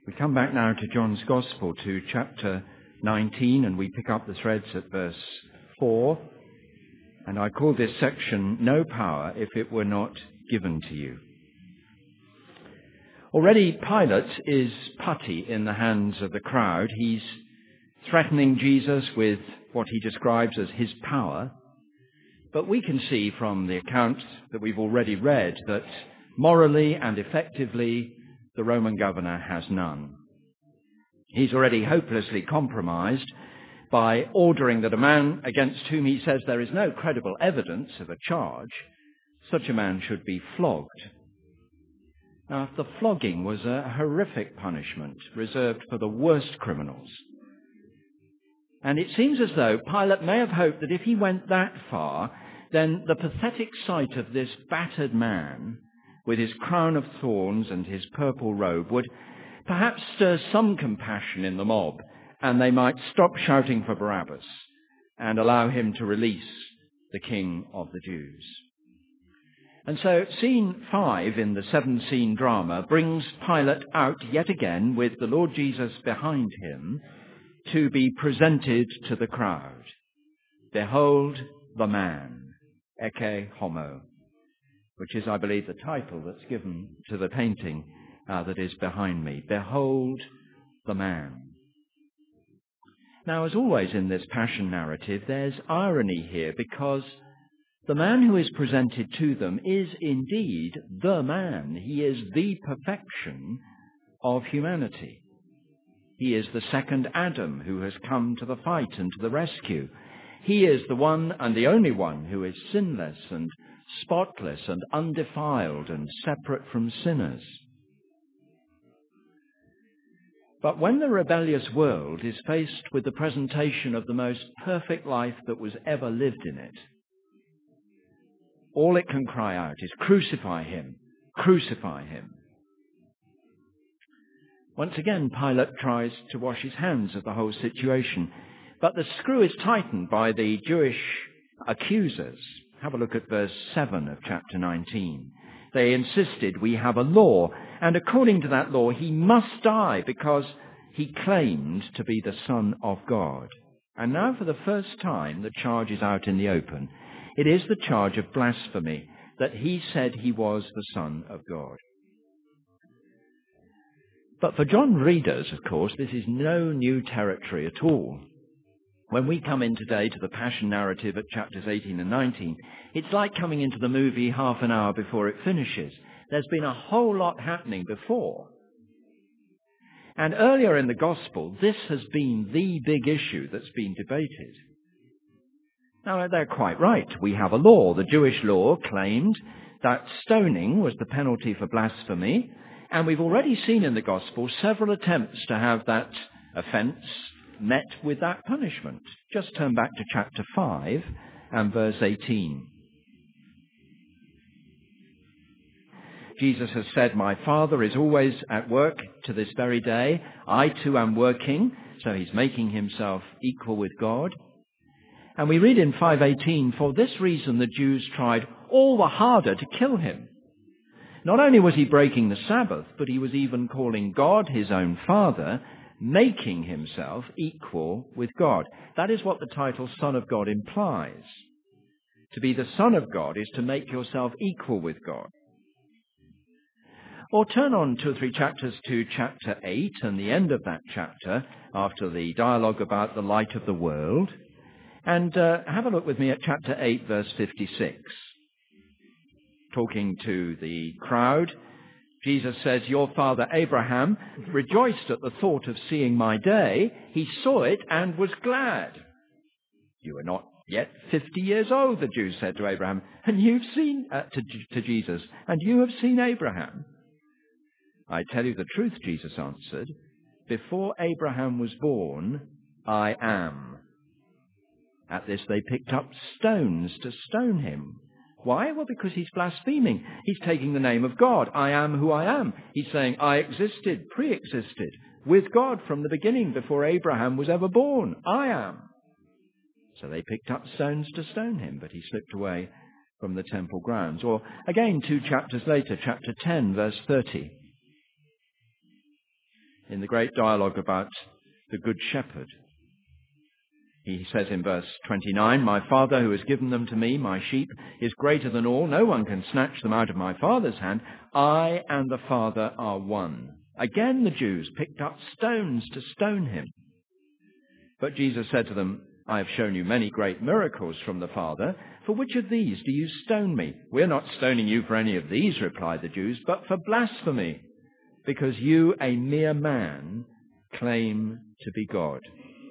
We come back now to John's Gospel, to chapter 19, and we pick up the threads at verse 4. And I call this section, "No Power If It Were Not Given to You." Already Pilate is putty in the hands of the crowd. He's threatening Jesus with what he describes as his power. But we can see from the account that we've already read that morally and effectively the Roman governor has none. He's already hopelessly compromised by ordering that a man against whom he says there is no credible evidence of a charge, such a man should be flogged. Now, the flogging was a horrific punishment reserved for the worst criminals. And it seems as though Pilate may have hoped that if he went that far, then the pathetic sight of this battered man with his crown of thorns and his purple robe would perhaps stir some compassion in the mob, and they might stop shouting for Barabbas and allow him to release the King of the Jews. And so scene 5 in the 7-scene drama brings Pilate out yet again with the Lord Jesus behind him to be presented to the crowd. Behold the man, Ecce Homo, which is, I believe, the title that's given to the painting that is behind me. Behold the man. Now, as always in this passion narrative, there's irony here, because the man who is presented to them is indeed the man. He is the perfection of humanity. He is the second Adam who has come to the fight and to the rescue. He is the one and the only one who is sinless and spotless and undefiled and separate from sinners. But when the rebellious world is faced with the presentation of the most perfect life that was ever lived in it, all it can cry out is, "Crucify him, crucify him." Once again, Pilate tries to wash his hands of the whole situation, but the screw is tightened by the Jewish accusers. Have a look at verse 7 of chapter 19. They insisted, "We have a law, and according to that law he must die because he claimed to be the Son of God." And now for the first time the charge is out in the open. It is the charge of blasphemy, that he said he was the Son of God. But for John readers, of course, this is no new territory at all. When we come in today to the Passion narrative at chapters 18 and 19, it's like coming into the movie half an hour before it finishes. There's been a whole lot happening before. And earlier in the Gospel, this has been the big issue that's been debated. Now, they're quite right. We have a law. The Jewish law claimed that stoning was the penalty for blasphemy, and we've already seen in the Gospel several attempts to have that offence met with that punishment. Just turn back to chapter 5 and verse 18. Jesus has said, "My Father is always at work to this very day. I too am working." So he's making himself equal with God. And we read in 5:18, "For this reason the Jews tried all the harder to kill him. Not only was he breaking the Sabbath, but he was even calling God his own Father, making himself equal with God." That is what the title Son of God implies. To be the Son of God is to make yourself equal with God. Or turn on 2 or 3 chapters to chapter 8 and the end of that chapter, after the dialogue about the light of the world, and have a look with me at chapter 8, verse 56. Talking to the crowd, Jesus says, "Your father Abraham rejoiced at the thought of seeing my day. He saw it and was glad." "You are not yet 50 years old," the Jews said to Abraham, "and you've seen," to Jesus, "and you have seen Abraham." "I tell you the truth," Jesus answered, "before Abraham was born, I am." At this they picked up stones to stone him. Why? Well, because he's blaspheming. He's taking the name of God. I am who I am. He's saying, I existed, pre-existed, with God from the beginning, before Abraham was ever born. I am. So they picked up stones to stone him, but he slipped away from the temple grounds. Or again, 2 chapters later, chapter 10, verse 30. in the great dialogue about the Good Shepherd. He says in verse 29, "My Father who has given them to me, my sheep, is greater than all. No one can snatch them out of my Father's hand. I and the Father are one." Again the Jews picked up stones to stone him. But Jesus said to them, "I have shown you many great miracles from the Father. For which of these do you stone me?" "We're not stoning you for any of these," replied the Jews, "but for blasphemy, because you, a mere man, claim to be God."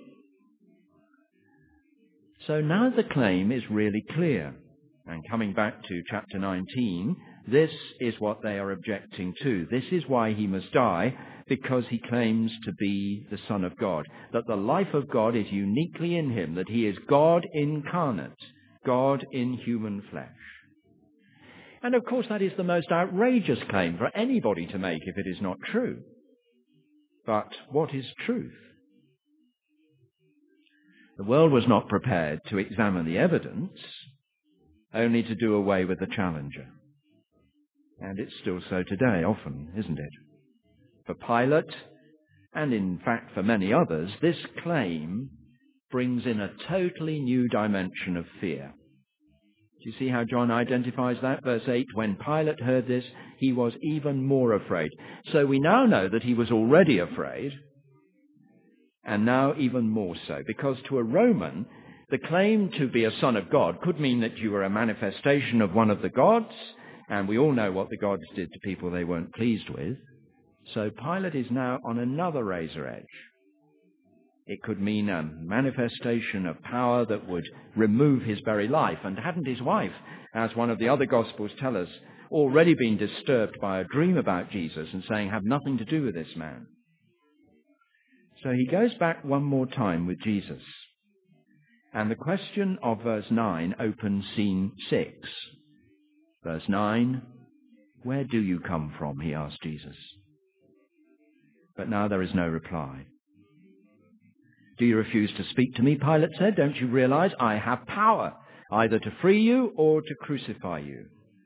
So now the claim is really clear. And coming back to chapter 19, this is what they are objecting to. This is why he must die, because he claims to be the Son of God, that the life of God is uniquely in him, that he is God incarnate, God in human flesh. And of course that is the most outrageous claim for anybody to make if it is not true. But what is truth? The world was not prepared to examine the evidence, only to do away with the challenger. And it's still so today, often, isn't it? For Pilate, and in fact for many others, this claim brings in a totally new dimension of fear. Do you see how John identifies that? Verse 8, "When Pilate heard this, he was even more afraid." So we now know that he was already afraid, and now even more so, because to a Roman, the claim to be a son of God could mean that you were a manifestation of one of the gods, and we all know what the gods did to people they weren't pleased with. So Pilate is now on another razor edge. It could mean a manifestation of power that would remove his very life. And hadn't his wife, as one of the other Gospels tell us, already been disturbed by a dream about Jesus and saying, "Have nothing to do with this man"? So he goes back one more time with Jesus. And the question of verse 9 opens scene 6. Verse 9, "Where do you come from?" he asked Jesus. But now there is no reply. "Do you refuse to speak to me?" Pilate said. "Don't you realize I have power either to free you or to crucify you?"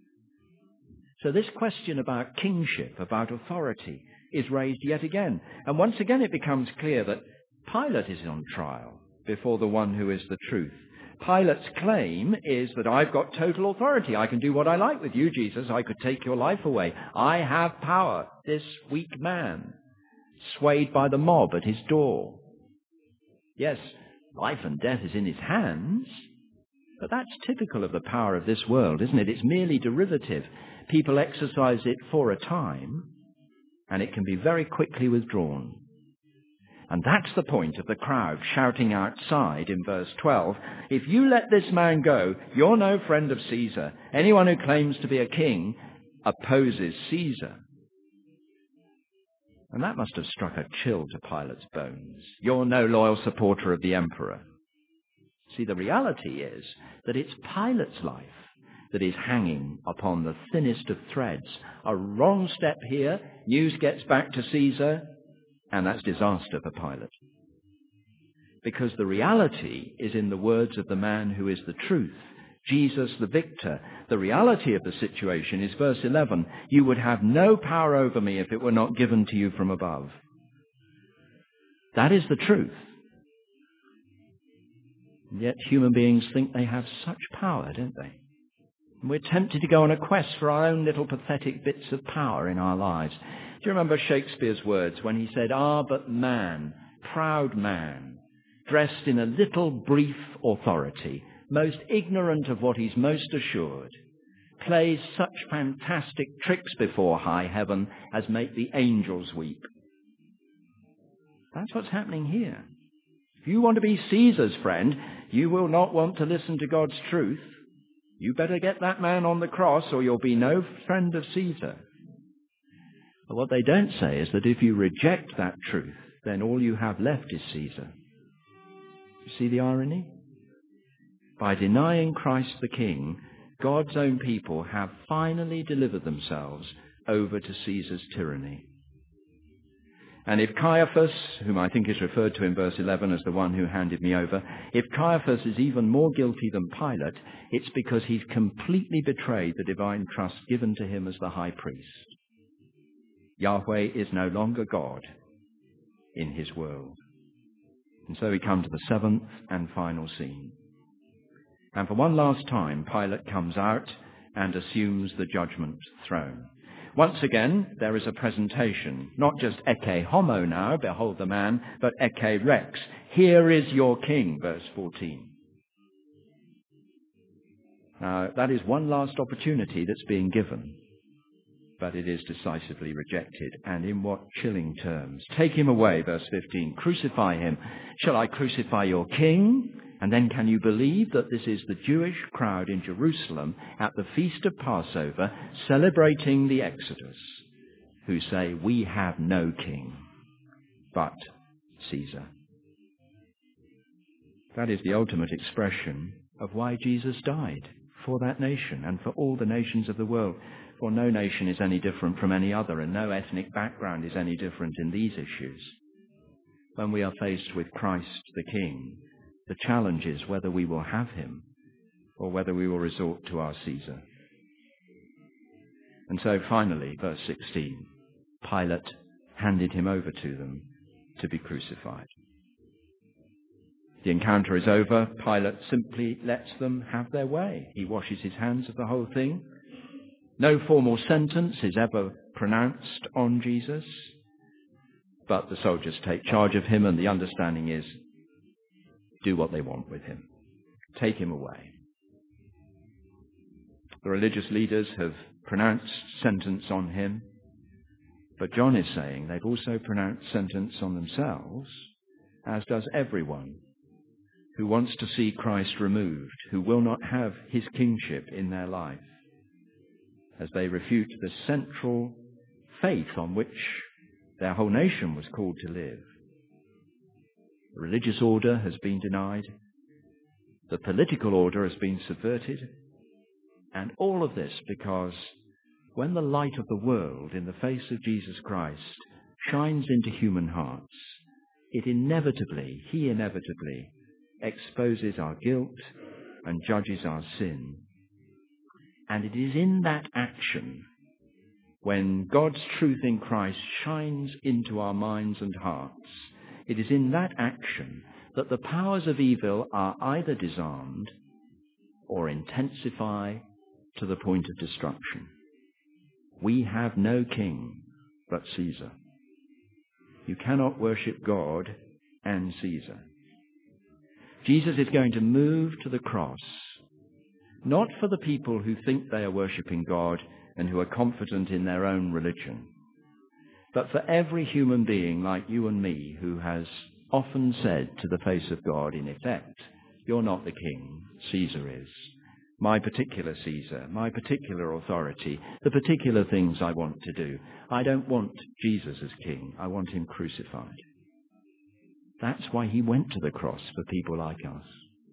So this question about kingship, about authority, is raised yet again. And once again it becomes clear that Pilate is on trial before the one who is the truth. Pilate's claim is that I've got total authority. I can do what I like with you, Jesus. I could take your life away. I have power. This weak man, swayed by the mob at his door. Yes, life and death is in his hands, but that's typical of the power of this world, isn't it? It's merely derivative. People exercise it for a time, and it can be very quickly withdrawn. And that's the point of the crowd shouting outside in verse 12, "If you let this man go, you're no friend of Caesar. Anyone who claims to be a king opposes Caesar." And that must have struck a chill to Pilate's bones. You're no loyal supporter of the emperor. See, the reality is that it's Pilate's life that is hanging upon the thinnest of threads. A wrong step here, news gets back to Caesar, and that's disaster for Pilate. Because the reality is in the words of the man who is the truth, Jesus the victor. The reality of the situation is verse 11, "You would have no power over me if it were not given to you from above." That is the truth. And yet human beings think they have such power, don't they? And we're tempted to go on a quest for our own little pathetic bits of power in our lives. Do you remember Shakespeare's words when he said, "Ah, but man, proud man, dressed in a little brief authority, most ignorant of what he's most assured, plays such fantastic tricks before high heaven as make the angels weep." That's what's happening here. If you want to be Caesar's friend, you will not want to listen to God's truth. You better get that man on the cross or you'll be no friend of Caesar. But what they don't say is that if you reject that truth, then all you have left is Caesar. You see the irony? By denying Christ the King, God's own people have finally delivered themselves over to Caesar's tyranny. And if Caiaphas, whom I think is referred to in verse 11 as the one who handed me over, if Caiaphas is even more guilty than Pilate, it's because he's completely betrayed the divine trust given to him as the high priest. Yahweh is no longer God. in his world. And so we come to the seventh and final scene. And for one last time, Pilate comes out and assumes the judgment throne. Once again, there is a presentation, not just ecce homo now, behold the man, but ecce rex. Here is your king, verse 14. Now, that is one last opportunity that's being given, but it is decisively rejected. And in what chilling terms? Take him away, verse 15. Crucify him. Shall I crucify your king? And then can you believe that this is the Jewish crowd in Jerusalem at the Feast of Passover celebrating the Exodus, who say, we have no king but Caesar. That is the ultimate expression of why Jesus died, for that nation and for all the nations of the world. For no nation is any different from any other, and no ethnic background is any different in these issues. When we are faced with Christ the King, the challenge is whether we will have him or whether we will resort to our Caesar. And so finally, verse 16, Pilate handed him over to them to be crucified. The encounter is over. Pilate simply lets them have their way. He washes his hands of the whole thing. No formal sentence is ever pronounced on Jesus, but the soldiers take charge of him, and the understanding is, do what they want with him. Take him away. The religious leaders have pronounced sentence on him, but John is saying they've also pronounced sentence on themselves, as does everyone who wants to see Christ removed, who will not have his kingship in their life, as they refute the central faith on which their whole nation was called to live. The religious order has been denied. The political order has been subverted. And all of this because when the light of the world in the face of Jesus Christ shines into human hearts, he inevitably exposes our guilt and judges our sin. And it is in that action, when God's truth in Christ shines into our minds and hearts, it is in that action that the powers of evil are either disarmed or intensify to the point of destruction. We have no king but Caesar. You cannot worship God and Caesar. Jesus is going to move to the cross, not for the people who think they are worshipping God and who are confident in their own religion, but for every human being like you and me who has often said to the face of God, in effect, you're not the king, Caesar is. My particular Caesar, my particular authority, the particular things I want to do. I don't want Jesus as king. I want him crucified. That's why he went to the cross for people like us.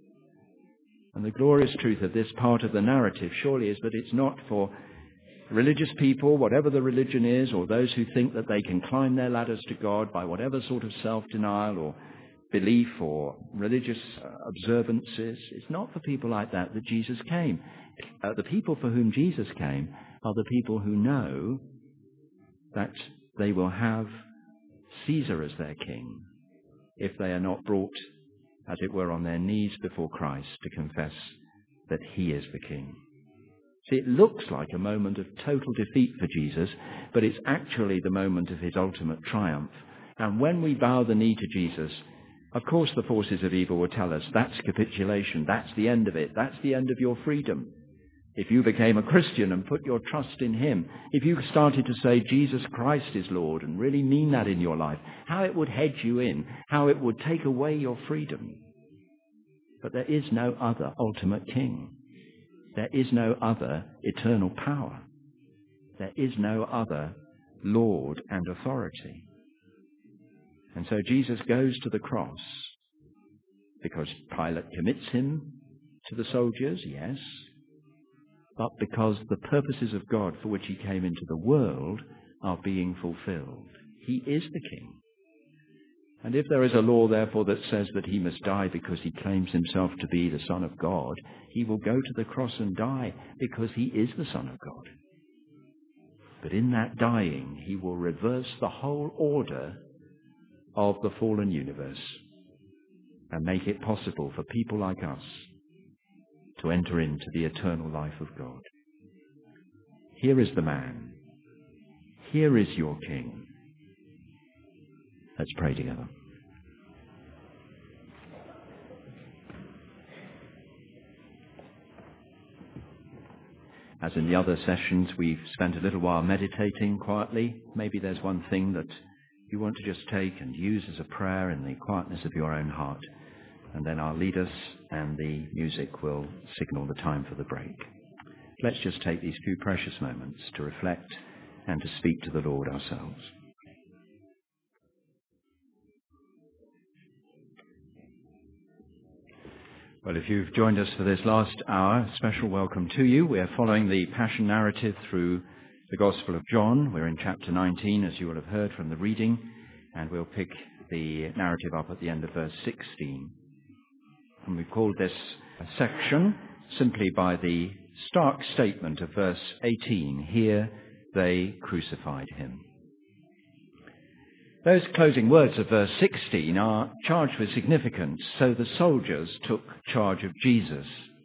And the glorious truth of this part of the narrative surely is that it's not for religious people, whatever the religion is, or those who think that they can climb their ladders to God by whatever sort of self-denial or belief or religious observances. It's not for people like that that Jesus came. The people for whom Jesus came are the people who know that they will have Caesar as their king if they are not brought, as it were, on their knees before Christ to confess that he is the king. See, it looks like a moment of total defeat for Jesus, but it's actually the moment of his ultimate triumph. And when we bow the knee to Jesus, of course the forces of evil will tell us that's capitulation, that's the end of it, that's the end of your freedom. If you became a Christian and put your trust in him, if you started to say Jesus Christ is Lord and really mean that in your life, how it would hedge you in, how it would take away your freedom. But there is no other ultimate king. There is no other eternal power. There is no other Lord and authority. And so Jesus goes to the cross because Pilate commits him to the soldiers, yes, but because the purposes of God for which he came into the world are being fulfilled. He is the king. And if there is a law, therefore, that says that he must die because he claims himself to be the Son of God, he will go to the cross and die because he is the Son of God. But in that dying, he will reverse the whole order of the fallen universe and make it possible for people like us to enter into the eternal life of God. Here is the man. Here is your King. Let's pray together. As in the other sessions, we've spent a little while meditating quietly. Maybe there's one thing that you want to just take and use as a prayer in the quietness of your own heart. And then I'll lead us and the music will signal the time for the break. Let's just take these few precious moments to reflect and to speak to the Lord ourselves. Well, if you've joined us for this last hour, a special welcome to you. We are following the Passion narrative through the Gospel of John. We're in chapter 19, as you will have heard from the reading, and we'll pick the narrative up at the end of verse 16. And we've called this section simply by the stark statement of verse 18, "Here they crucified him." Those closing words of verse 16 are charged with significance. So the soldiers took charge of Jesus.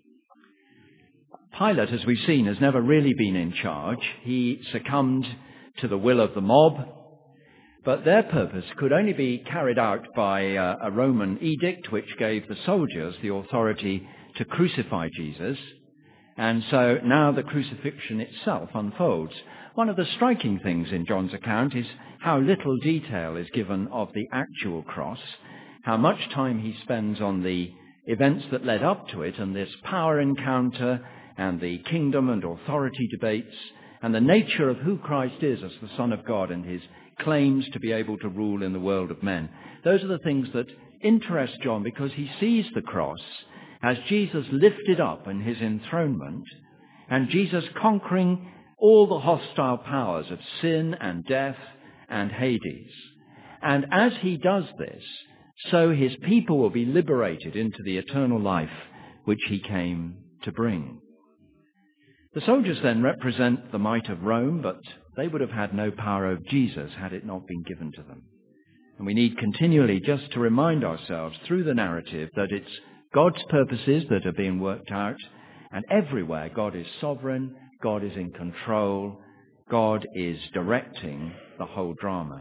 Pilate, as we've seen, has never really been in charge. He succumbed to the will of the mob, but their purpose could only be carried out by a Roman edict which gave the soldiers the authority to crucify Jesus. And so now the crucifixion itself unfolds. One of the striking things in John's account is how little detail is given of the actual cross, how much time he spends on the events that led up to it and this power encounter and the kingdom and authority debates and the nature of who Christ is as the Son of God and his claims to be able to rule in the world of men. Those are the things that interest John because he sees the cross as Jesus lifted up in his enthronement and Jesus conquering all the hostile powers of sin and death and Hades. And as he does this, so his people will be liberated into the eternal life which he came to bring. The soldiers then represent the might of Rome, but they would have had no power over Jesus had it not been given to them. And we need continually just to remind ourselves through the narrative that it's God's purposes that are being worked out, and everywhere God is sovereign, God is in control, God is directing the whole drama.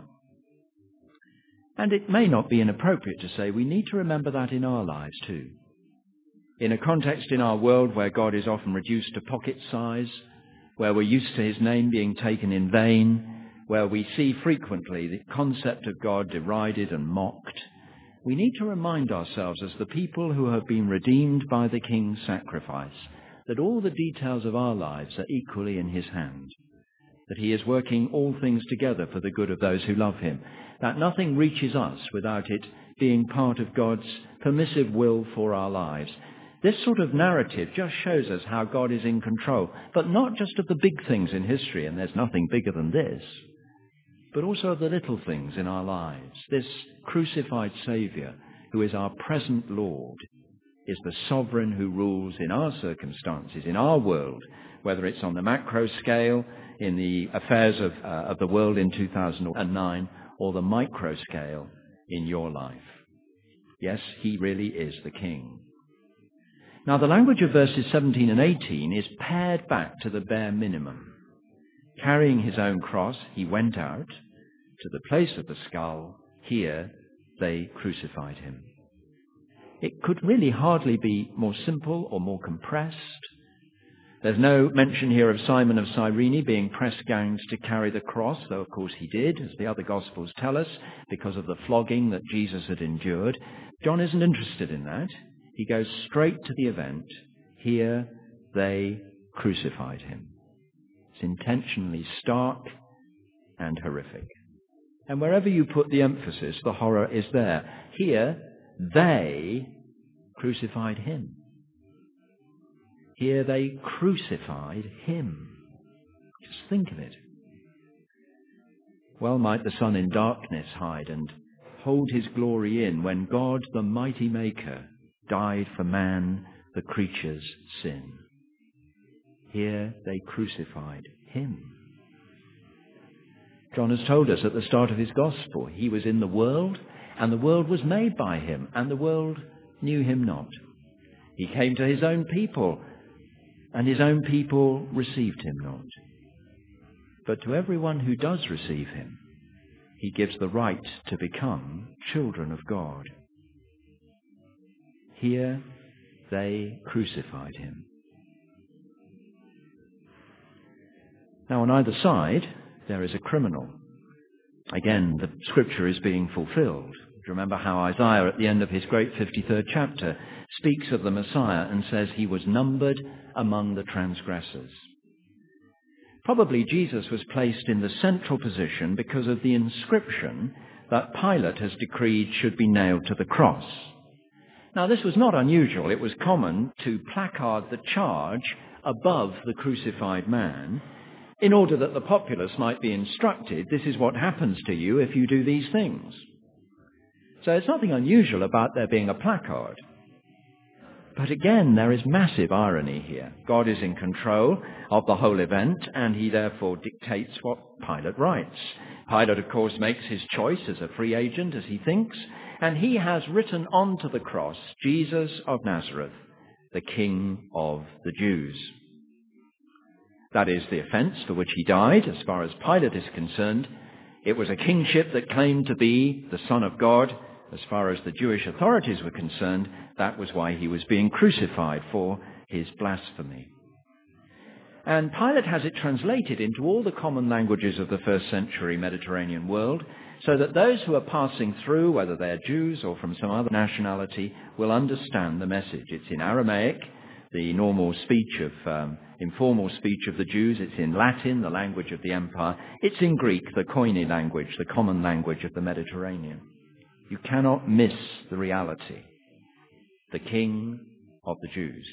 And it may not be inappropriate to say we need to remember that in our lives too. In a context in our world where God is often reduced to pocket size, where we're used to his name being taken in vain, where we see frequently the concept of God derided and mocked, we need to remind ourselves as the people who have been redeemed by the King's sacrifice that all the details of our lives are equally in his hand, that he is working all things together for the good of those who love him, that nothing reaches us without it being part of God's permissive will for our lives. This sort of narrative just shows us how God is in control, but not just of the big things in history, and there's nothing bigger than this, but also of the little things in our lives. This crucified Saviour, who is our present Lord, is the sovereign who rules in our circumstances, in our world, whether it's on the macro scale, in the affairs of the world in 2009, or the micro scale in your life. Yes, he really is the King. Now, the language of verses 17 and 18 is pared back to the bare minimum. Carrying his own cross, he went out to the place of the skull. Here they crucified him. It could really hardly be more simple or more compressed. There's no mention here of Simon of Cyrene being press-ganged to carry the cross, though of course he did, as the other Gospels tell us, because of the flogging that Jesus had endured. John isn't interested in that. He goes straight to the event. Here they crucified him. It's intentionally stark and horrific. And wherever you put the emphasis, the horror is there. Here, they crucified him. Here they crucified him. Just think of it. Well might the sun in darkness hide and hold his glory in when God, the mighty Maker, died for man, the creature's sin. Here they crucified him. John has told us at the start of his gospel, he was in the world, and the world was made by him, and the world knew him not. He came to his own people, and his own people received him not. But to everyone who does receive him, he gives the right to become children of God. Here they crucified him. Now on either side, there is a criminal. Again, the scripture is being fulfilled. Do you remember how Isaiah, at the end of his great 53rd chapter, speaks of the Messiah and says he was numbered among the transgressors? Probably Jesus was placed in the central position because of the inscription that Pilate has decreed should be nailed to the cross. Now, this was not unusual. It was common to placard the charge above the crucified man in order that the populace might be instructed, this is what happens to you if you do these things. So it's nothing unusual about there being a placard. But again, there is massive irony here. God is in control of the whole event, and he therefore dictates what Pilate writes. Pilate, of course, makes his choice as a free agent, as he thinks, and he has written onto the cross, Jesus of Nazareth, the King of the Jews. That is the offence for which he died, as far as Pilate is concerned. It was a kingship that claimed to be the Son of God. As far as the Jewish authorities were concerned, that was why he was being crucified, for his blasphemy. And Pilate has it translated into all the common languages of the first century Mediterranean world, so that those who are passing through, whether they're Jews or from some other nationality, will understand the message. It's in Aramaic, the normal speech of, informal speech of the Jews. It's in Latin, the language of the empire. It's in Greek, the Koine language, the common language of the Mediterranean. You cannot miss the reality. The King of the Jews.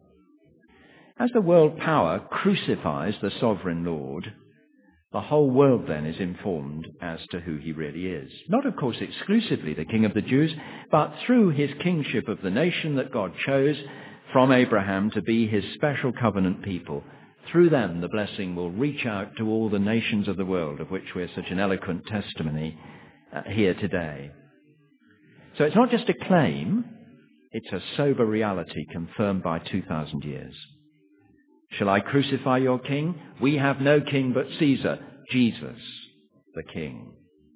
As the world power crucifies the sovereign Lord, the whole world then is informed as to who he really is. Not, of course, exclusively the King of the Jews, but through his kingship of the nation that God chose from Abraham to be his special covenant people. Through them, the blessing will reach out to all the nations of the world, of which we're such an eloquent testimony here today. So it's not just a claim, it's a sober reality confirmed by 2,000 years. Shall I crucify your king? We have no king but Caesar, Jesus, the king.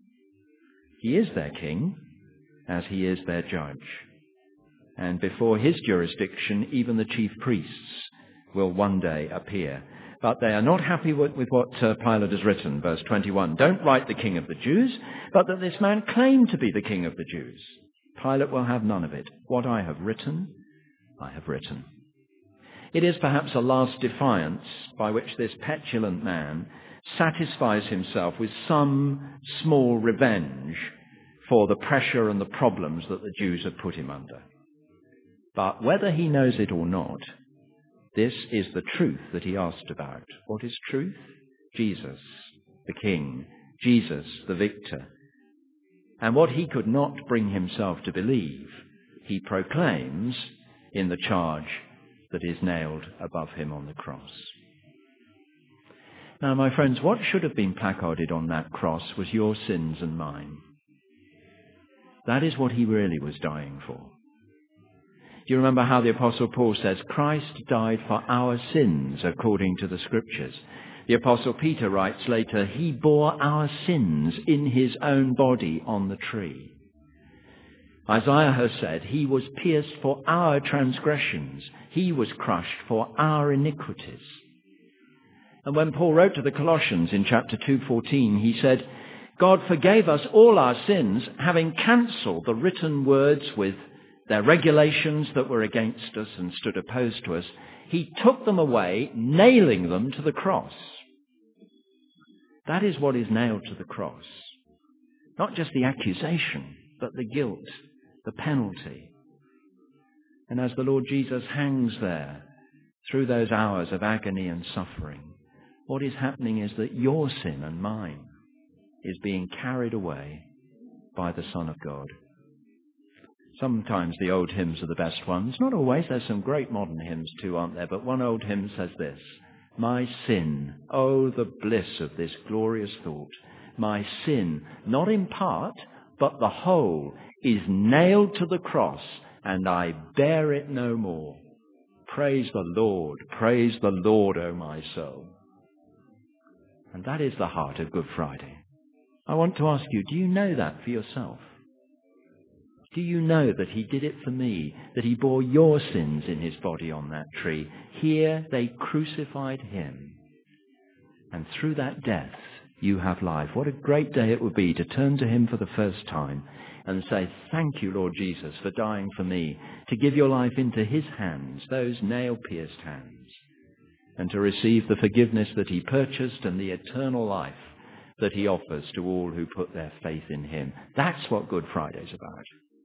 He is their king, as he is their judge. And before his jurisdiction, even the chief priests will one day appear. But they are not happy with what Pilate has written, verse 21. Don't write the King of the Jews, but that this man claimed to be the King of the Jews. Pilate will have none of it. What I have written, I have written. It is perhaps a last defiance by which this petulant man satisfies himself with some small revenge for the pressure and the problems that the Jews have put him under. But whether he knows it or not, this is the truth that he asked about. What is truth? Jesus, the King. Jesus, the victor. And what he could not bring himself to believe, he proclaims in the charge that is nailed above him on the cross. Now, my friends, what should have been placarded on that cross was your sins and mine. That is what he really was dying for. Do you remember how the Apostle Paul says, Christ died for our sins according to the Scriptures? The Apostle Peter writes later, he bore our sins in his own body on the tree. Isaiah has said, he was pierced for our transgressions. He was crushed for our iniquities. And when Paul wrote to the Colossians in chapter 2:14, he said, God forgave us all our sins, having cancelled the written words with their regulations that were against us and stood opposed to us. He took them away, nailing them to the cross. That is what is nailed to the cross. Not just the accusation, but the guilt, the penalty. And as the Lord Jesus hangs there through those hours of agony and suffering, what is happening is that your sin and mine is being carried away by the Son of God. Sometimes the old hymns are the best ones. Not always. There's some great modern hymns too, aren't there? But one old hymn says this, my sin, oh, the bliss of this glorious thought, my sin, not in part, but the whole is nailed to the cross, and I bear it no more. Praise the Lord, O my soul. And that is the heart of Good Friday. I want to ask you, do you know that for yourself? Do you know that he did it for me, that he bore your sins in his body on that tree? Here they crucified him. And through that death, you have life. What a great day it would be to turn to him for the first time and say, thank you, Lord Jesus, for dying for me, to give your life into his hands, those nail-pierced hands, and to receive the forgiveness that he purchased and the eternal life that he offers to all who put their faith in him. That's what Good Friday's about.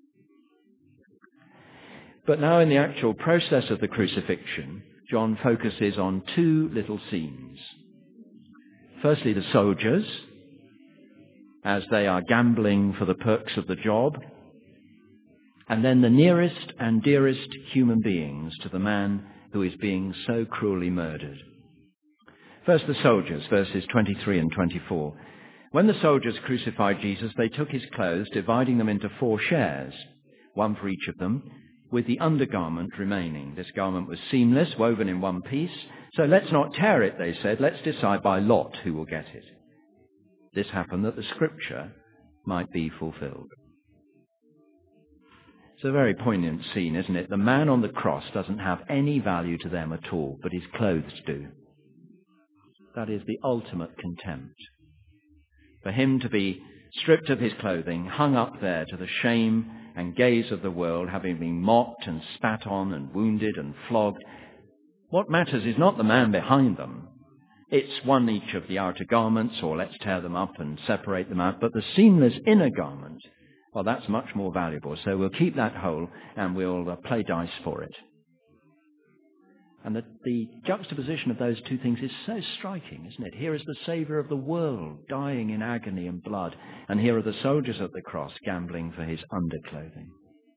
But now in the actual process of the crucifixion, John focuses on two little scenes. Firstly, the soldiers, as they are gambling for the perks of the job, and then the nearest and dearest human beings to the man who is being so cruelly murdered. First, the soldiers, verses 23 and 24. When the soldiers crucified Jesus, they took his clothes, dividing them into 4 shares, one for each of them, with the undergarment remaining. This garment was seamless, woven in one piece. So let's not tear it, they said. Let's decide by lot who will get it. This happened that the scripture might be fulfilled. It's a very poignant scene, isn't it? The man on the cross doesn't have any value to them at all, but his clothes do. That is the ultimate contempt. For him to be stripped of his clothing, hung up there to the shame and gaze of the world, having been mocked and spat on and wounded and flogged. What matters is not the man behind them. It's one each of the outer garments, or let's tear them up and separate them out. But the seamless inner garment, well, that's much more valuable. So we'll keep that whole and we'll play dice for it. And the juxtaposition of those two things is so striking, isn't it? Here is the Saviour of the world dying in agony and blood, and here are the soldiers at the cross gambling for his underclothing.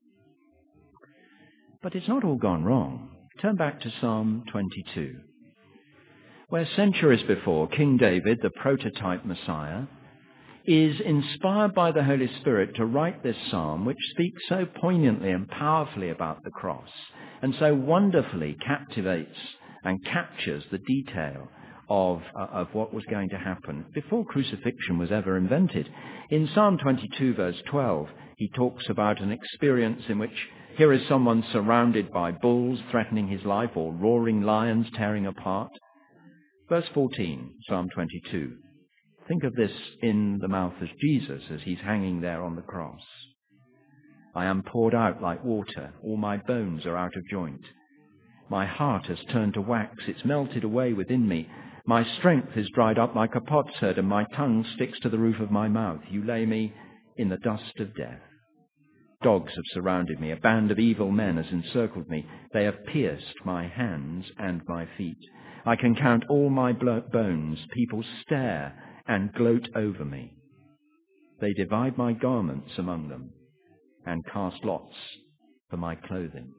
But it's not all gone wrong. Turn back to Psalm 22, where centuries before, King David, the prototype Messiah, is inspired by the Holy Spirit to write this psalm, which speaks so poignantly and powerfully about the cross, and so wonderfully captivates and captures the detail of what was going to happen before crucifixion was ever invented. In Psalm 22, verse 12, he talks about an experience in which here is someone surrounded by bulls threatening his life, or roaring lions tearing apart. Verse 14, Psalm 22. Think of this in the mouth of Jesus as he's hanging there on the cross. I am poured out like water. All my bones are out of joint. My heart has turned to wax. It's melted away within me. My strength is dried up like a potsherd, and my tongue sticks to the roof of my mouth. You lay me in the dust of death. Dogs have surrounded me. A band of evil men has encircled me. They have pierced my hands and my feet. I can count all my bones. People stare and gloat over me. They divide my garments among them and cast lots for my clothing.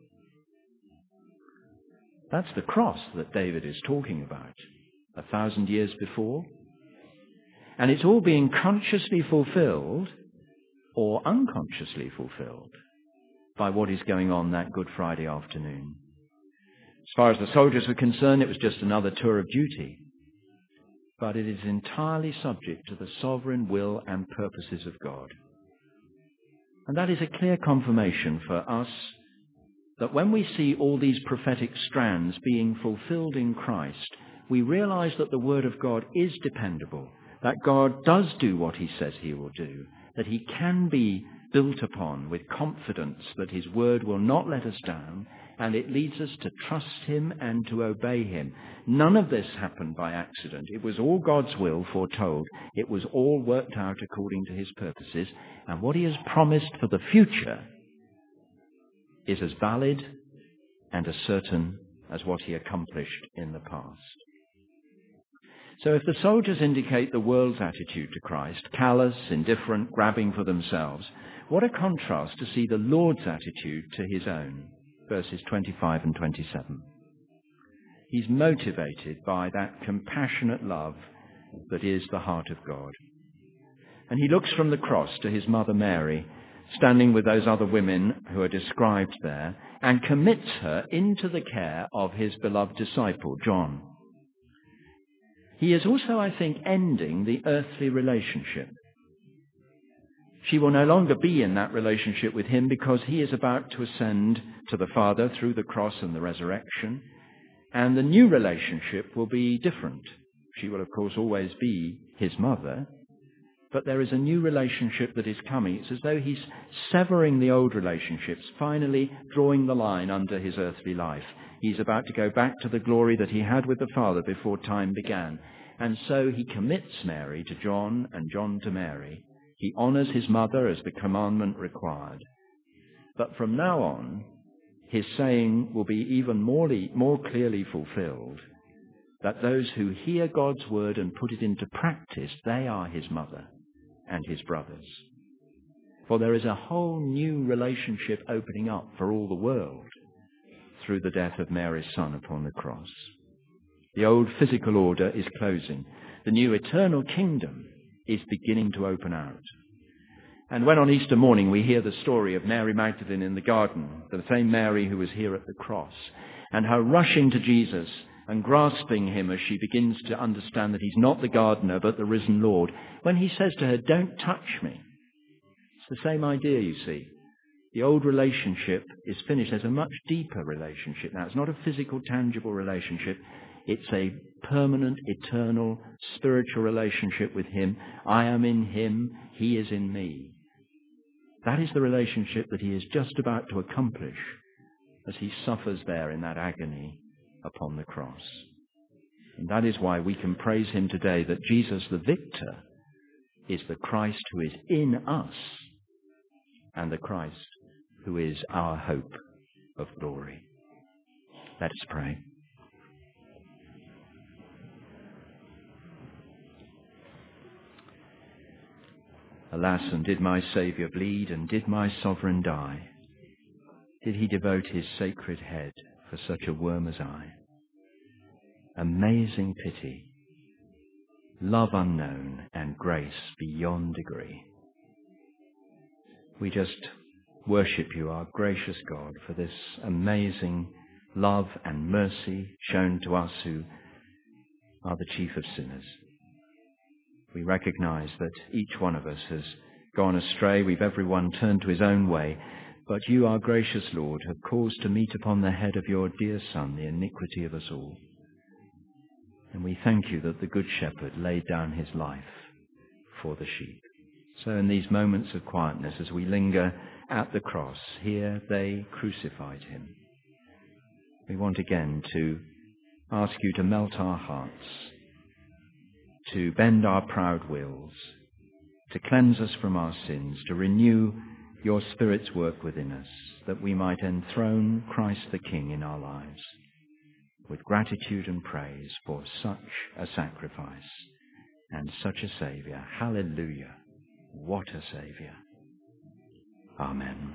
That's the cross that David is talking about 1,000 years before. And it's all being consciously fulfilled or unconsciously fulfilled by what is going on that Good Friday afternoon. As far as the soldiers were concerned, it was just another tour of duty. But it is entirely subject to the sovereign will and purposes of God. And that is a clear confirmation for us that when we see all these prophetic strands being fulfilled in Christ, we realize that the Word of God is dependable, that God does do what he says he will do, that he can be built upon with confidence that his Word will not let us down, and it leads us to trust him and to obey him. None of this happened by accident. It was all God's will foretold. It was all worked out according to his purposes. And what he has promised for the future is as valid and as certain as what he accomplished in the past. So if the soldiers indicate the world's attitude to Christ, callous, indifferent, grabbing for themselves, what a contrast to see the Lord's attitude to his own. Verses 25 and 27. He's motivated by that compassionate love that is the heart of God. And he looks from the cross to his mother Mary, standing with those other women who are described there, and commits her into the care of his beloved disciple, John. He is also, I think, ending the earthly relationship. She will no longer be in that relationship with him because he is about to ascend to the Father through the cross and the resurrection, and the new relationship will be different. She will, of course, always be his mother, but there is a new relationship that is coming. It's as though he's severing the old relationships, finally drawing the line under his earthly life. He's about to go back to the glory that he had with the Father before time began. And so he commits Mary to John and John to Mary. He honours his mother as the commandment required. But from now on, his saying will be even more clearly fulfilled, that those who hear God's word and put it into practice, they are his mother and his brothers. For there is a whole new relationship opening up for all the world through the death of Mary's son upon the cross. The old physical order is closing. The new eternal kingdom is beginning to open out. And when on Easter morning we hear the story of Mary Magdalene in the garden, the same Mary who was here at the cross, and her rushing to Jesus and grasping him as she begins to understand that he's not the gardener but the risen Lord, when he says to her, "Don't touch me," it's the same idea, you see. The old relationship is finished. There's a much deeper relationship now. It's not a physical, tangible relationship. It's a permanent, eternal, spiritual relationship with him. I am in him, he is in me. That is the relationship that he is just about to accomplish as he suffers there in that agony upon the cross. And that is why we can praise him today, that Jesus the victor is the Christ who is in us and the Christ who is our hope of glory. Let us pray. Alas, and did my Saviour bleed, and did my Sovereign die? Did he devote his sacred head for such a worm as I? Amazing pity, love unknown, and grace beyond degree. We just worship you, our gracious God, for this amazing love and mercy shown to us who are the chief of sinners. We recognize that each one of us has gone astray. We've everyone turned to his own way. But you, our gracious Lord, have caused to meet upon the head of your dear Son the iniquity of us all. And we thank you that the Good Shepherd laid down his life for the sheep. So in these moments of quietness, as we linger at the cross, here they crucified him. We want again to ask you to melt our hearts, to bend our proud wills, to cleanse us from our sins, to renew your Spirit's work within us, that we might enthrone Christ the King in our lives, with gratitude and praise for such a sacrifice and such a Saviour. Hallelujah! What a Saviour! Amen.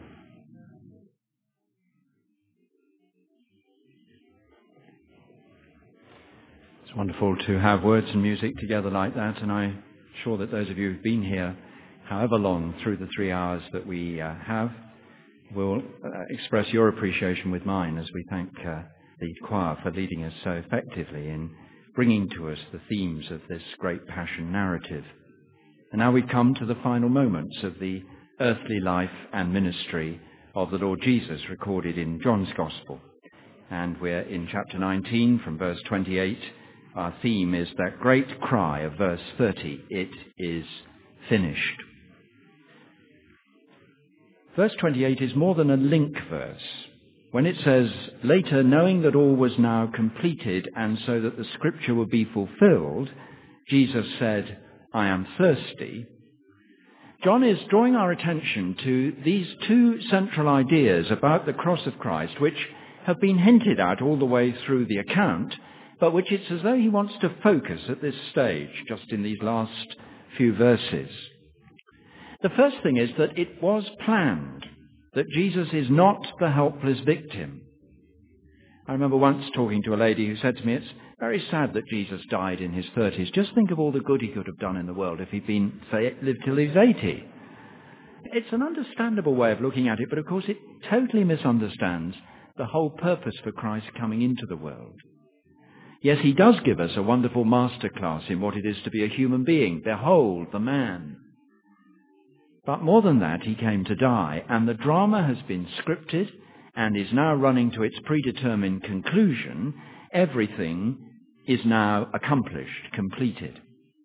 It's wonderful to have words and music together like that, and I'm sure that those of you who've been here however long through the 3 hours that we have will express your appreciation with mine as we thank the choir for leading us so effectively in bringing to us the themes of this great passion narrative. And now we come to the final moments of the earthly life and ministry of the Lord Jesus recorded in John's Gospel. And we're in chapter 19 from verse 28. Our theme is that great cry of verse 30, "It is finished." Verse 28 is more than a link verse. When it says, "Later, knowing that all was now completed, and so that the scripture would be fulfilled, Jesus said, 'I am thirsty,'" John is drawing our attention to these two central ideas about the cross of Christ, which have been hinted at all the way through the account, but which it's as though he wants to focus at this stage, just in these last few verses. The first thing is that it was planned that Jesus is not the helpless victim. I remember once talking to a lady who said to me, Very sad that Jesus died in his 30s. Just think of all the good he could have done in the world if he'd been, say, lived till he was 80. It's an understandable way of looking at it, but of course it totally misunderstands the whole purpose for Christ coming into the world. Yes, he does give us a wonderful masterclass in what it is to be a human being. Behold, the man. But more than that, he came to die, and the drama has been scripted and is now running to its predetermined conclusion. Everything is now accomplished, completed.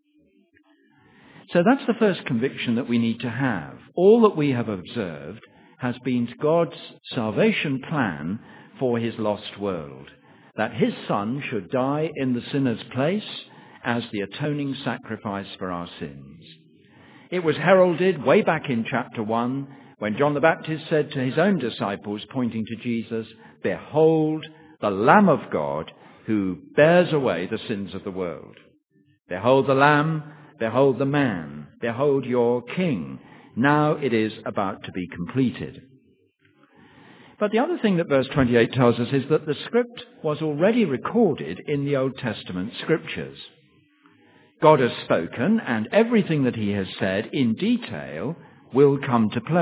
So that's the first conviction that we need to have. All that we have observed has been God's salvation plan for his lost world, that his Son should die in the sinner's place as the atoning sacrifice for our sins. It was heralded way back in chapter 1 when John the Baptist said to his own disciples, pointing to Jesus, "Behold, the Lamb of God who bears away the sins of the world. Behold the Lamb, behold the man, behold your King. Now it is about to be completed." But the other thing that verse 28 tells us is that the script was already recorded in the Old Testament scriptures. God has spoken, and everything that he has said in detail will come to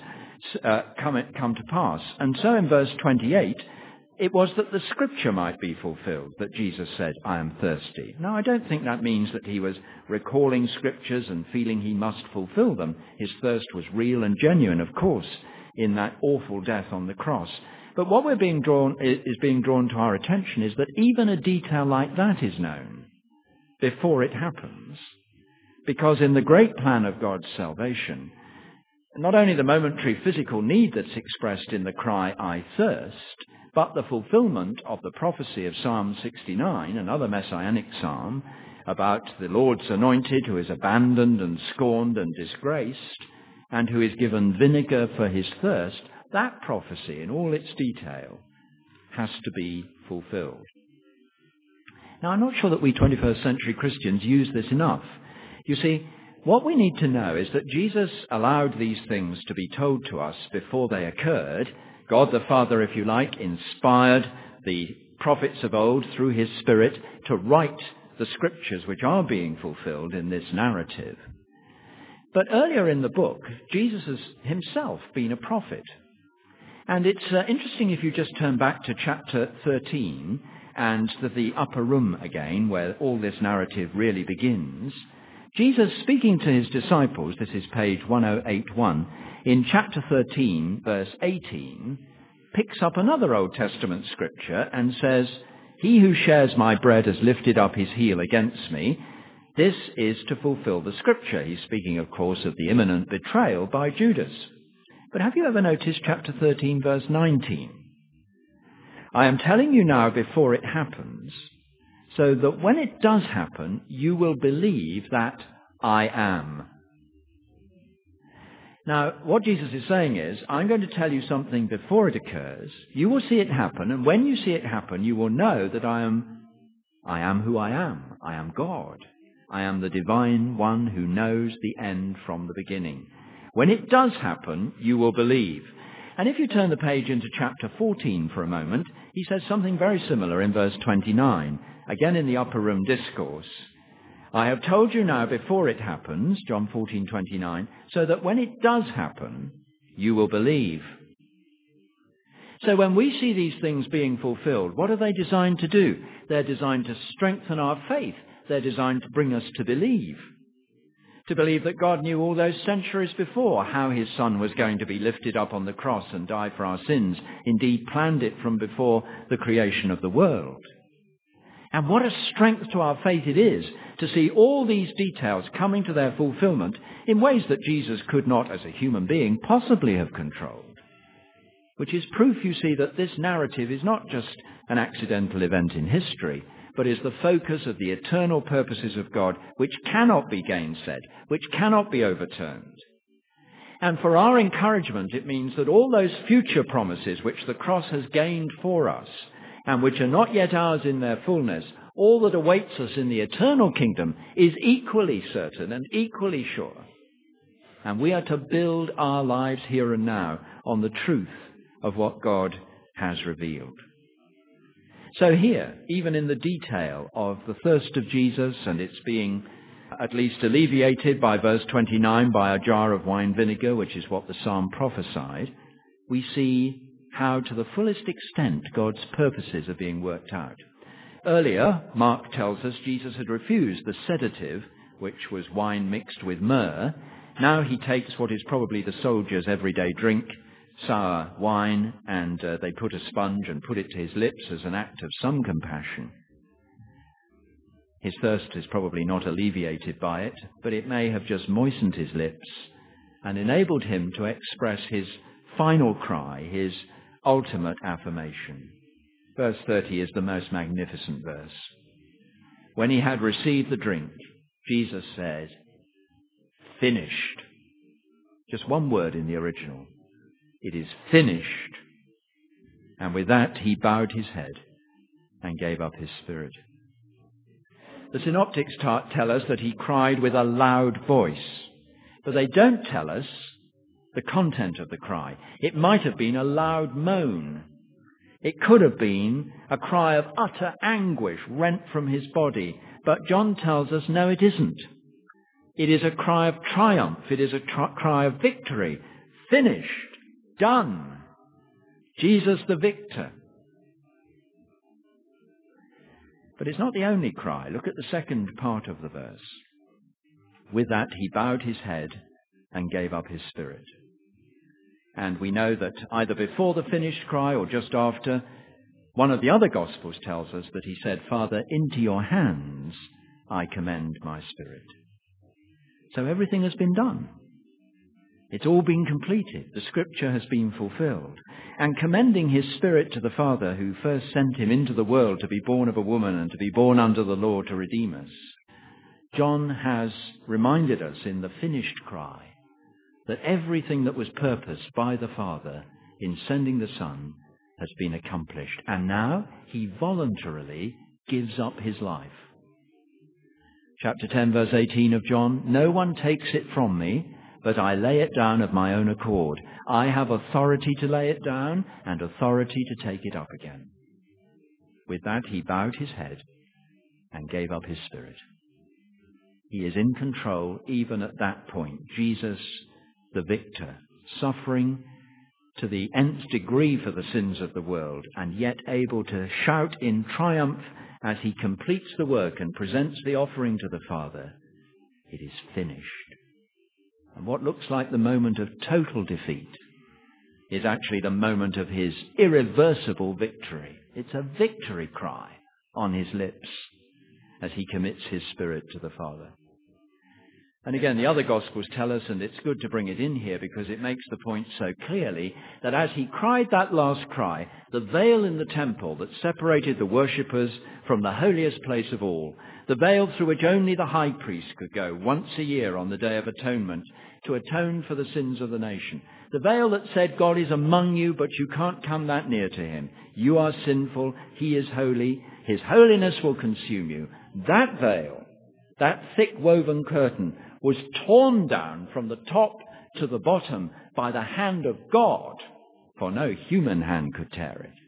pass. And so in verse 28, it was that the scripture might be fulfilled that Jesus said, "I am thirsty." Now, I don't think that means that he was recalling scriptures and feeling he must fulfill them. His thirst was real and genuine, of course, in that awful death on the cross. But what is being drawn to our attention is that even a detail like that is known before it happens. Because in the great plan of God's salvation, not only the momentary physical need that's expressed in the cry, "I thirst," but the fulfillment of the prophecy of Psalm 69, another messianic psalm, about the Lord's anointed who is abandoned and scorned and disgraced, and who is given vinegar for his thirst, that prophecy in all its detail has to be fulfilled. Now, I'm not sure that we 21st century Christians use this enough. You see, what we need to know is that Jesus allowed these things to be told to us before they occurred. God the Father, if you like, inspired the prophets of old through his Spirit to write the scriptures which are being fulfilled in this narrative. But earlier in the book, Jesus has himself been a prophet. And it's interesting if you just turn back to chapter 13 and to the upper room again, where all this narrative really begins. Jesus, speaking to his disciples, this is page 1081, in chapter 13, verse 18, picks up another Old Testament scripture and says, "He who shares my bread has lifted up his heel against me. This is to fulfill the scripture." He's speaking, of course, of the imminent betrayal by Judas. But have you ever noticed chapter 13, verse 19? "I am telling you now before it happens, so that when it does happen, you will believe that I am." Now, what Jesus is saying is, I'm going to tell you something before it occurs. You will see it happen, and when you see it happen, you will know that I am who I am. I am God. I am the divine one who knows the end from the beginning. When it does happen, you will believe. And if you turn the page into chapter 14 for a moment, he says something very similar in verse 29, again in the upper room discourse. "I have told you now before it happens," John 14:29, "so that when it does happen, you will believe." So when we see these things being fulfilled, what are they designed to do? They're designed to strengthen our faith. They're designed to bring us to believe that God knew all those centuries before how his Son was going to be lifted up on the cross and die for our sins, indeed planned it from before the creation of the world. And what a strength to our faith it is to see all these details coming to their fulfillment in ways that Jesus could not, as a human being, possibly have controlled. Which is proof, you see, that this narrative is not just an accidental event in history, but is the focus of the eternal purposes of God, which cannot be gainsaid, which cannot be overturned. And for our encouragement, it means that all those future promises which the cross has gained for us, and which are not yet ours in their fullness, all that awaits us in the eternal kingdom is equally certain and equally sure. And we are to build our lives here and now on the truth of what God has revealed. So here, even in the detail of the thirst of Jesus, and it's being at least alleviated by verse 29 by a jar of wine vinegar, which is what the psalm prophesied, we see how to the fullest extent God's purposes are being worked out. Earlier, Mark tells us Jesus had refused the sedative, which was wine mixed with myrrh. Now he takes what is probably the soldiers' everyday drink, sour wine, and they put a sponge and put it to his lips as an act of some compassion. His thirst is probably not alleviated by it, but it may have just moistened his lips and enabled him to express his final cry, his ultimate affirmation. Verse 30 is the most magnificent verse. When he had received the drink, Jesus said, "Finished." Just one word in the original. It is finished. And with that he bowed his head and gave up his spirit. The synoptics tell us that he cried with a loud voice, but they don't tell us the content of the cry. It might have been a loud moan. It could have been a cry of utter anguish rent from his body, but John tells us no, it isn't. It is a cry of triumph. It is a cry of victory. Finished. Done. Jesus the victor. But it's not the only cry. Look at the second part of the verse. With that he bowed his head and gave up his spirit. And we know that either before the finished cry or just after, one of the other Gospels tells us that he said, "Father, into your hands I commend my spirit." So everything has been done. It's all been completed. The scripture has been fulfilled. And commending his spirit to the Father who first sent him into the world to be born of a woman and to be born under the law to redeem us, John has reminded us in the finished cry that everything that was purposed by the Father in sending the Son has been accomplished. And now he voluntarily gives up his life. Chapter 10, verse 18 of John, "No one takes it from me, but I lay it down of my own accord. I have authority to lay it down and authority to take it up again." With that he bowed his head and gave up his spirit. He is in control even at that point. Jesus, the victor, suffering to the nth degree for the sins of the world, and yet able to shout in triumph as he completes the work and presents the offering to the Father, "It is finished." And what looks like the moment of total defeat is actually the moment of his irreversible victory. It's a victory cry on his lips as he commits his spirit to the Father. And again, the other Gospels tell us, and it's good to bring it in here because it makes the point so clearly, that as he cried that last cry, the veil in the temple that separated the worshippers from the holiest place of all, the veil through which only the high priest could go once a year on the Day of Atonement to atone for the sins of the nation, the veil that said God is among you, but you can't come that near to him. You are sinful. He is holy. His holiness will consume you. That veil, that thick woven curtain, was torn down from the top to the bottom by the hand of God, for no human hand could tear it.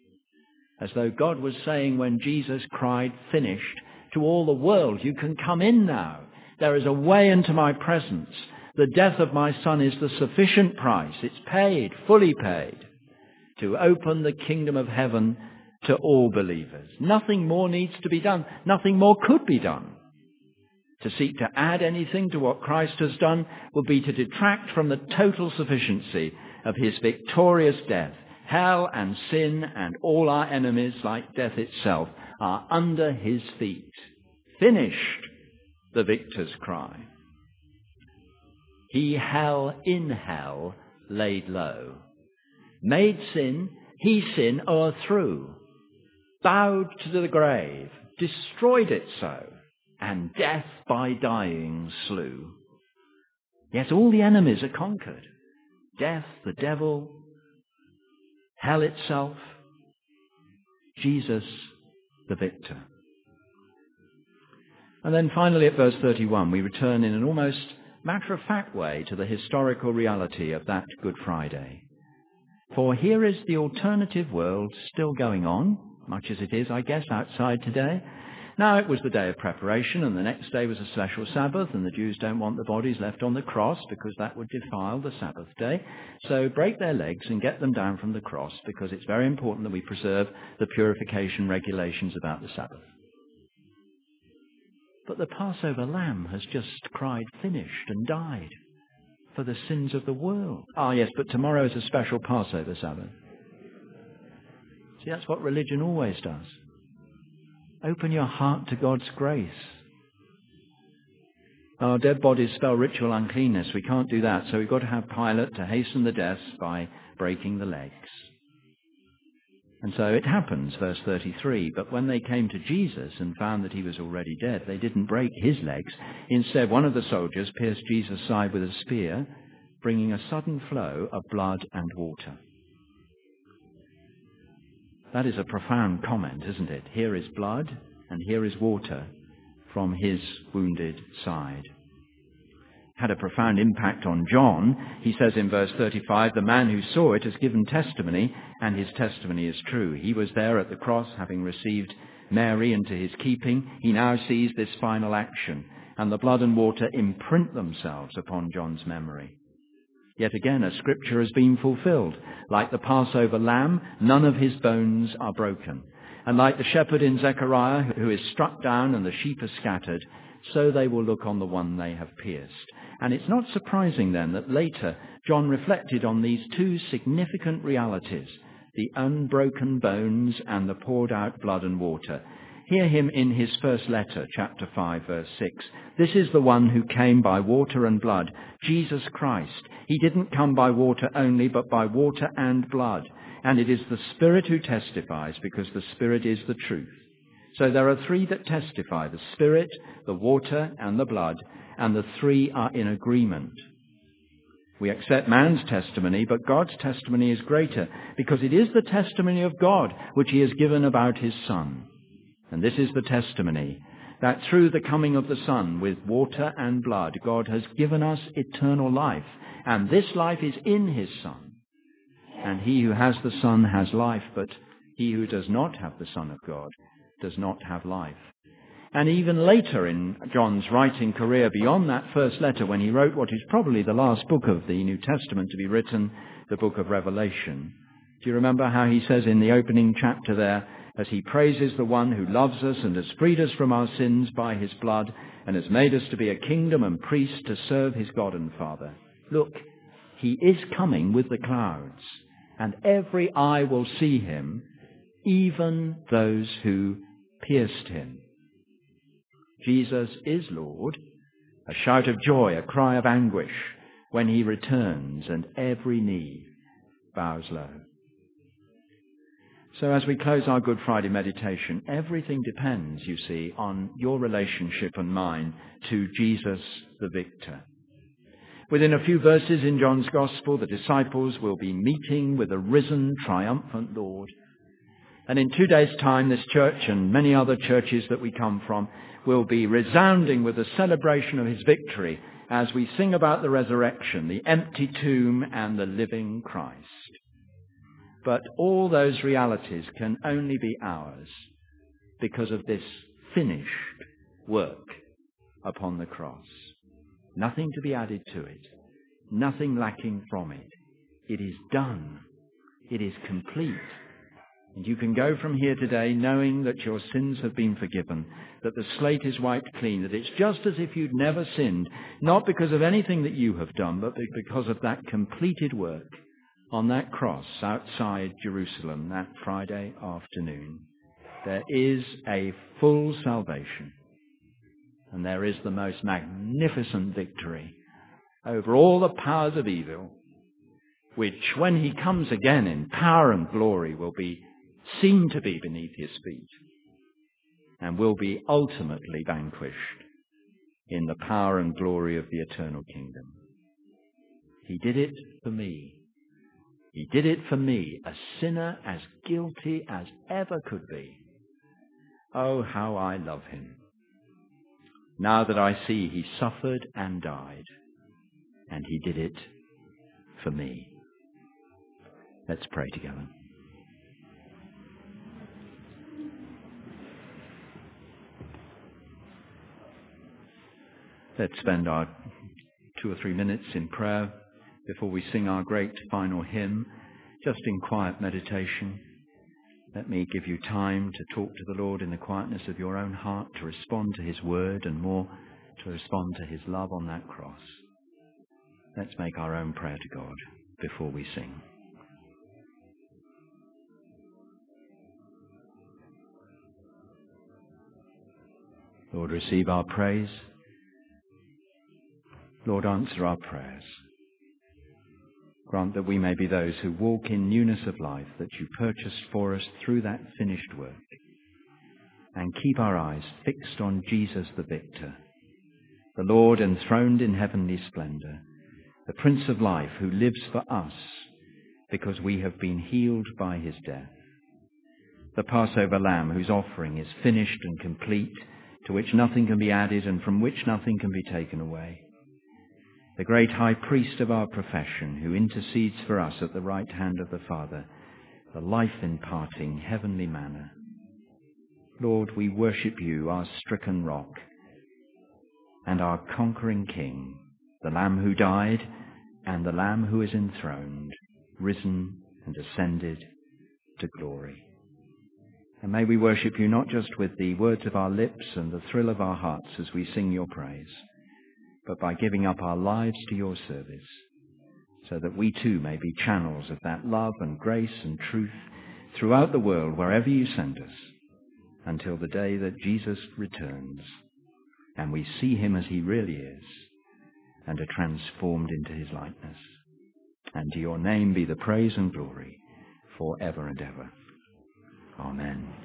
As though God was saying when Jesus cried, "Finished," to all the world, "You can come in now. There is a way into my presence. The death of my Son is the sufficient price. It's paid, fully paid, to open the kingdom of heaven to all believers." Nothing more needs to be done. Nothing more could be done. To seek to add anything to what Christ has done would be to detract from the total sufficiency of his victorious death. Hell and sin and all our enemies, like death itself, are under his feet. Finished, the victor's cry. He in hell laid low. Made sin, he sin o'erthrew. Bowed to the grave, destroyed it so, and death by dying slew. Yet all the enemies are conquered. Death, the devil, hell itself, Jesus the victor. And then finally at verse 31, we return in an almost matter-of-fact way to the historical reality of that Good Friday. For here is the alternative world still going on much as it is, I guess, outside today. Now, it was the day of preparation, and the next day was a special Sabbath, and the Jews don't want the bodies left on the cross because that would defile the Sabbath day. So break their legs and get them down from the cross, because it's very important that we preserve the purification regulations about the Sabbath. But the Passover lamb has just cried finished and died for the sins of the world. Ah, yes, but tomorrow is a special Passover Sabbath. See, that's what religion always does. Open your heart to God's grace. Our dead bodies spell ritual uncleanness. We can't do that, so we've got to have Pilate to hasten the deaths by breaking the legs. And so it happens, verse 33, but when they came to Jesus and found that he was already dead, they didn't break his legs. Instead, one of the soldiers pierced Jesus' side with a spear, bringing a sudden flow of blood and water. That is a profound comment, isn't it? Here is blood and here is water from his wounded side. Had a profound impact on John. He says in verse 35, the man who saw it has given testimony, and his testimony is true. He was there at the cross, having received Mary into his keeping. He now sees this final action, and the blood and water imprint themselves upon John's memory. Yet again, a scripture has been fulfilled. Like the Passover lamb, none of his bones are broken. And like the shepherd in Zechariah, who is struck down and the sheep are scattered, so they will look on the one they have pierced. And it's not surprising then that later John reflected on these two significant realities, the unbroken bones and the poured out blood and water. Hear him in his first letter, chapter 5, verse 6. This is the one who came by water and blood, Jesus Christ. He didn't come by water only, but by water and blood. And it is the Spirit who testifies, because the Spirit is the truth. So there are three that testify, the Spirit, the water, and the blood, and the three are in agreement. We accept man's testimony, but God's testimony is greater, because it is the testimony of God which he has given about his Son. And this is the testimony, that through the coming of the Son with water and blood, God has given us eternal life, and this life is in his Son. And he who has the Son has life, but he who does not have the Son of God does not have life. And even later in John's writing career, beyond that first letter, when he wrote what is probably the last book of the New Testament to be written, the book of Revelation, do you remember how he says in the opening chapter there, as he praises the one who loves us and has freed us from our sins by his blood and has made us to be a kingdom and priests to serve his God and Father. Look, he is coming with the clouds, and every eye will see him, even those who pierced him. Jesus is Lord, a shout of joy, a cry of anguish when he returns and every knee bows low. So as we close our Good Friday meditation, everything depends, you see, on your relationship and mine to Jesus the victor. Within a few verses in John's Gospel, the disciples will be meeting with the risen, triumphant Lord. And in 2 days' time, this church and many other churches that we come from will be resounding with the celebration of his victory as we sing about the resurrection, the empty tomb, and the living Christ. But all those realities can only be ours because of this finished work upon the cross. Nothing to be added to it, nothing lacking from it. It is done. It is complete. And you can go from here today knowing that your sins have been forgiven, that the slate is wiped clean, that it's just as if you'd never sinned, not because of anything that you have done, but because of that completed work on that cross outside Jerusalem that Friday afternoon. There is a full salvation, and there is the most magnificent victory over all the powers of evil, which when he comes again in power and glory will be seen to be beneath his feet and will be ultimately vanquished in the power and glory of the eternal kingdom. He did it for me. He did it for me, a sinner as guilty as ever could be. Oh, how I love him. Now that I see he suffered and died, and he did it for me. Let's pray together. Let's spend our 2 or 3 minutes in prayer before we sing our great final hymn, just in quiet meditation. Let me give you time to talk to the Lord in the quietness of your own heart, to respond to his word and more, to respond to his love on that cross. Let's make our own prayer to God before we sing. Lord, receive our praise. Lord, answer our prayers. Grant that we may be those who walk in newness of life that you purchased for us through that finished work, and keep our eyes fixed on Jesus the victor, the Lord enthroned in heavenly splendor, the Prince of Life who lives for us because we have been healed by his death, the Passover Lamb whose offering is finished and complete, to which nothing can be added and from which nothing can be taken away, the great high priest of our profession who intercedes for us at the right hand of the Father, the life-imparting heavenly manna. Lord, we worship you, our stricken rock, and our conquering King, the Lamb who died and the Lamb who is enthroned, risen and ascended to glory. And may we worship you not just with the words of our lips and the thrill of our hearts as we sing your praise, but by giving up our lives to your service, so that we too may be channels of that love and grace and truth throughout the world, wherever you send us, until the day that Jesus returns and we see him as he really is and are transformed into his likeness. And to your name be the praise and glory forever and ever. Amen.